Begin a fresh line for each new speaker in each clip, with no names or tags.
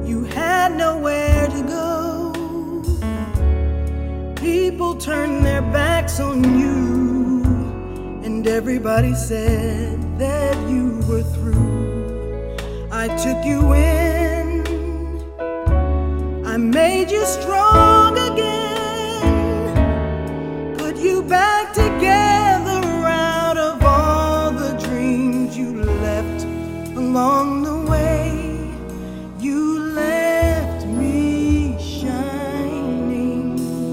You had nowhere to go. People turned their backs on you, and everybody said that you were through. I took you in, I made you strong again, put you back together out of all the dreams you left along the way. You left me shining.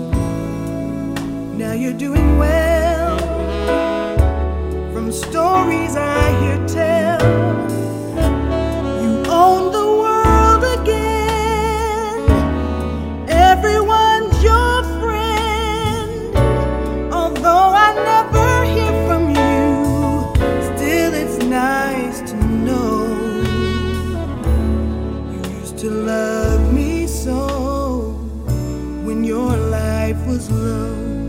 Now you're doing well, from stories I hear tell. You own the world again. Everyone's your friend. Although I never hear from you, still it's nice to know you used to love me so when your life was low.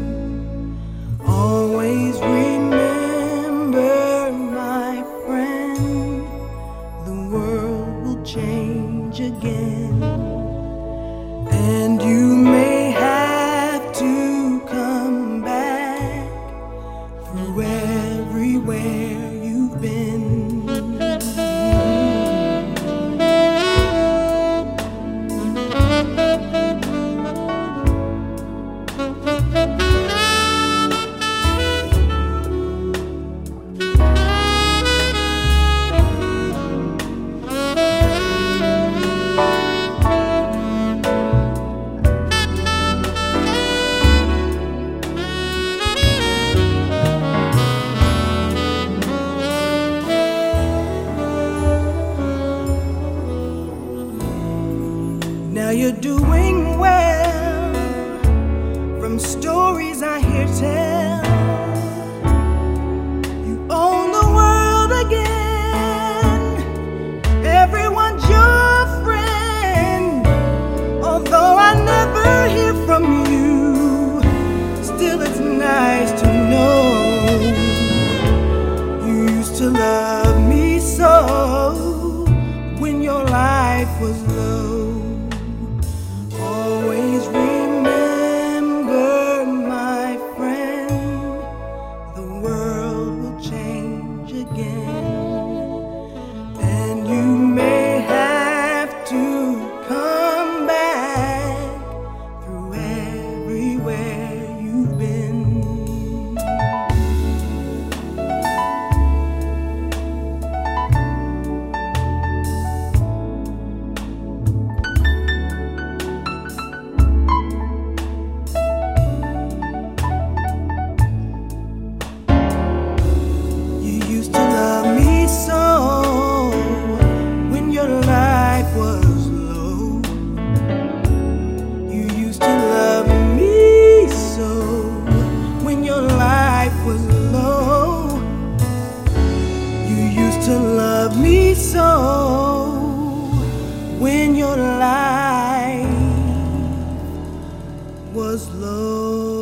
Always remember, my friend, the world will change again, and you may have to come back through everywhere you've been. Now you're doing well, from stories I hear tell. You own the world again. Everyone's your friend. Although I never hear from you, still it's nice to know you used to love me so when your life was low. Always remember, my friend, the world will change again, and you may have to come back through everywhere you've been. To love me so when your life was low.